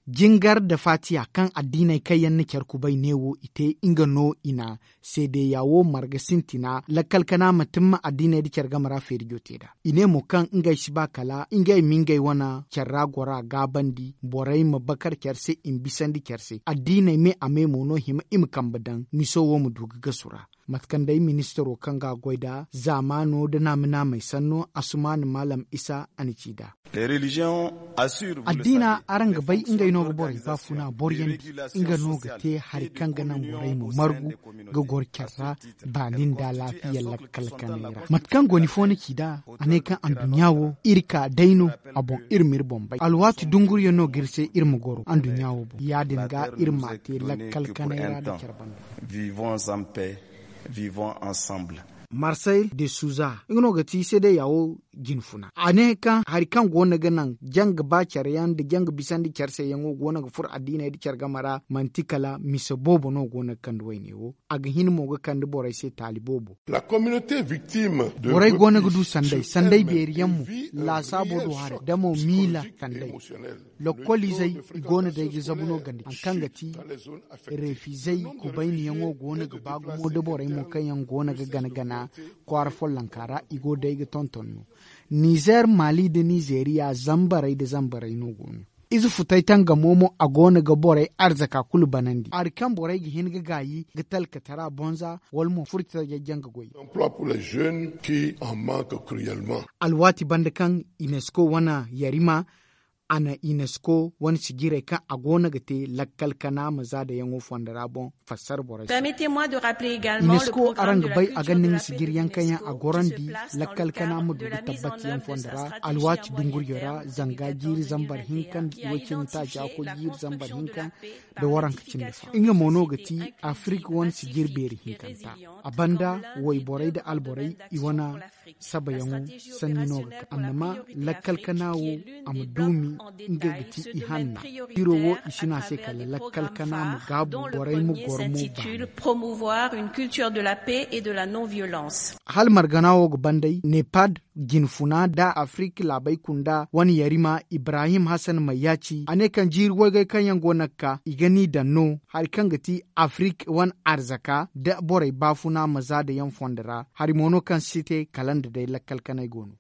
jingar da fatiya kan addinai kayan na kyarkubai newo ite inga no ina sai dai yawo marga sintina lakalkana mutum addinai da kyargamara ferigyote da ine mu kan inga shi ba kala inga mingai wana kyarra gora gabandi borai mabakar kyarse in bisandi kyarse addinai me ame mono hima imkan badan miso wo mu duga gasura matkandai ministero kanga goida zamano da namina mai sanno Asumani Malam Isa Anicida. Addina aranga bai inga ino bore ba funa boryen inga no ga te har kanga nan borai mu margu ga gorkyarra ba linda lafiya lakalkanera. Matkan goni foni kida ane kan andunyawo irka daino abon irmir bombay. Alwati dungur yo no girse irmu goro andunyawo bo. Ya dinga irma te lakalkanera da kyarbanda. Vivons en paix. Vivons ensemble. Marcel de Souza ingno gati sai dai yawo ginfuna ane kan har kan gona ganan jang ba charyan da jang bisan di charse yango gona ga fur adina di charga mara mantikala mise bobo no gona kan duwaine wo aga hin mo ga kan de borai sai talibobo la communauté victime de borai gona gudu sandai beriyanmu la sabo do har damo mila sandai lokoli zai gona da gi zabuno gandi an kan gati refizai ku bayni yango gona ga bago mo de borai mo kan yan gona ga gana kwar lankara igo daiga tontonno Niger Mali da Nigeria zambarai no gonu izu futai tanga momo a gona ga borai arzaka kulu banandi arkan borai gi hin ga gayi ga talka tara bonza walmo furta ya janga goyi emploi pour les jeunes qui en manquent cruellement alwati bandakan UNESCO wana yarima ana UNESCO wani sigire kan a gona gate lakkal kana maza da yango fondara bon fassar borai. Permettez-moi de rappeler également UNESCO arang bai a ganin sigir yankan a gorandi lakkal kana mu da tabbati yan fondara alwati dungur yora zanga jiri zambar hinkan wacin ta ja ko jiri zambar hinkan da waran kacin da fa. Inga mono gati Afrika wani sigir beri hinkan ta. Abanda wai borai da alborai iwana saba yango sanni no amma lakkal kana wo amdumi ingegiti ihanna irowo ishina se kala lakkal kana mu gabu borai mu gormu ba promouvoir une culture de la paix et de la non violence hal marganawo bandai nepad ginfuna da Afrika labai kunda wani yarima Ibrahim Hassan Mayaci ane kan jirwo ga kan yango nakka igani da no har kan gati Afrika wan arzaka da borai bafuna maza da yan fondara har mono kan site kalanda dai lakkal kana gono